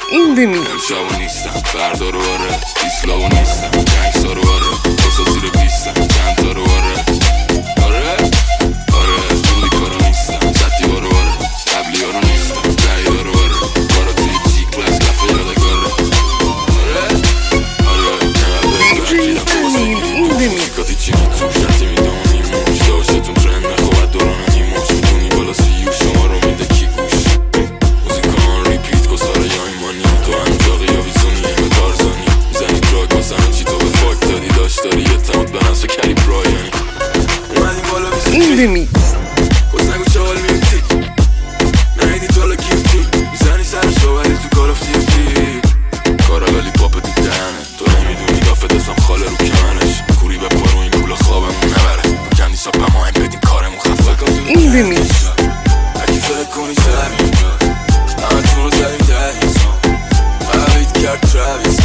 این دمی امشبو نیستم فردا رو آره ایسلاو نیستم گنگسا رو آره بسا زیر پیستم چند تا رو آره جولی کارو نیستم سطی ها رو آره قبلی ها رو نیستم رعی ها رو آره کارا توی جی کلاس لفه یادگاره این دمی شکاتی چی میتون شرطی میدونی موش داشتتون ترند نخواهد دوران نیموش میتونی بالا سیو شما رو میده کی گوش موزیکان ریپیت گساره یا ایمانی تو انجاقی یا ویزونی یا تارزانی میزنی دراگ واسه چی تو به فاک دادی داشت داری یه تموت به نفس کری برایانی اومدیم بالا این دمی کس نگو چهال میوتی نهیدی تالا کیوتی میزنی سر شوهری تو کار اف تیوتی کارا ولی پاپ تو دهنه تو نمیدونی دافت اسم خاله رو کمنش کوری به پارو این پول خوابمون نبره کندی سا بمایم بدیم کارمون خفه این دمی اگه فکر کنی سر اینجا همه تون رو زدیم ده ایسان فقط کرد ترویس